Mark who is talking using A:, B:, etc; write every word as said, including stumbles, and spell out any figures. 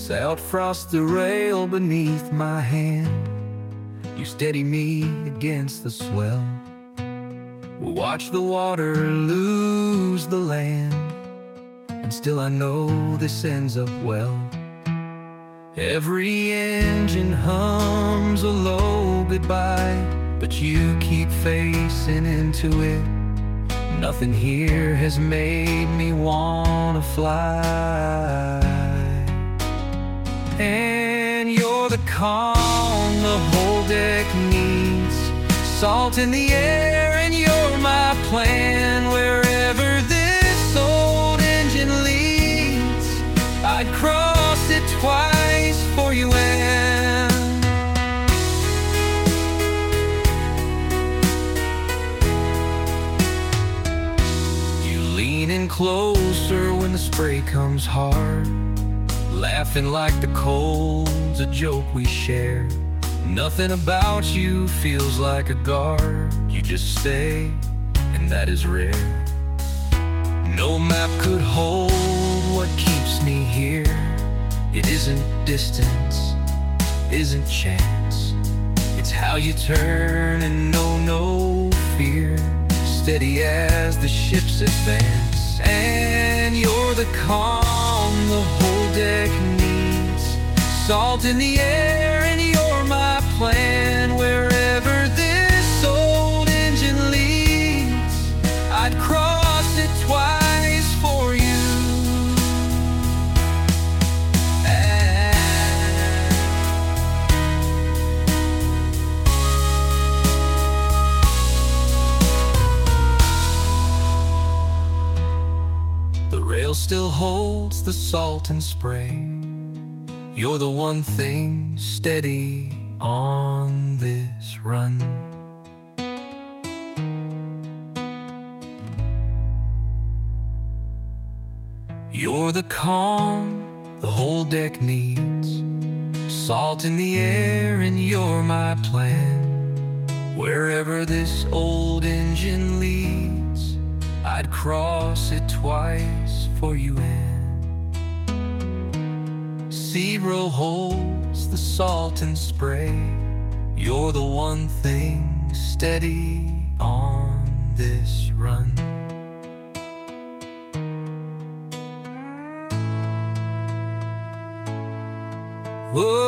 A: Salt frost the rail beneath my hand. You steady me against the swell. Watch the water lose the land, and still I know this ends up well. Every engine hums a low goodbye, but you keep facing into it. Nothing here has made me wanna fly. And you're the calm the whole deck needs, salt in the air, and you're my plan. Wherever this old engine leads, I'd cross it twice for you. And you lean in closer when the spray comes hard, laughing like the cold's a joke we share. Nothing about you feels like a guard. You just stay, and that is rare. No map could hold what keeps me here. It isn't distance, isn't chance. It's how you turn and know no fear, steady as the ships advance. And you're the calm the whole deck needs, salt in the air, and you're my plan. Wherever this old engine leads, I'd cross it twice for you. The rail still holds the salt and spray. You're the one thing steady on this run. You're the calm the whole deck needs, salt in the air, and you're my plan. Wherever this old engine leads, I'd cross it twice for you. And zero holds the salt and spray. You're the one thing steady on this run. Whoa.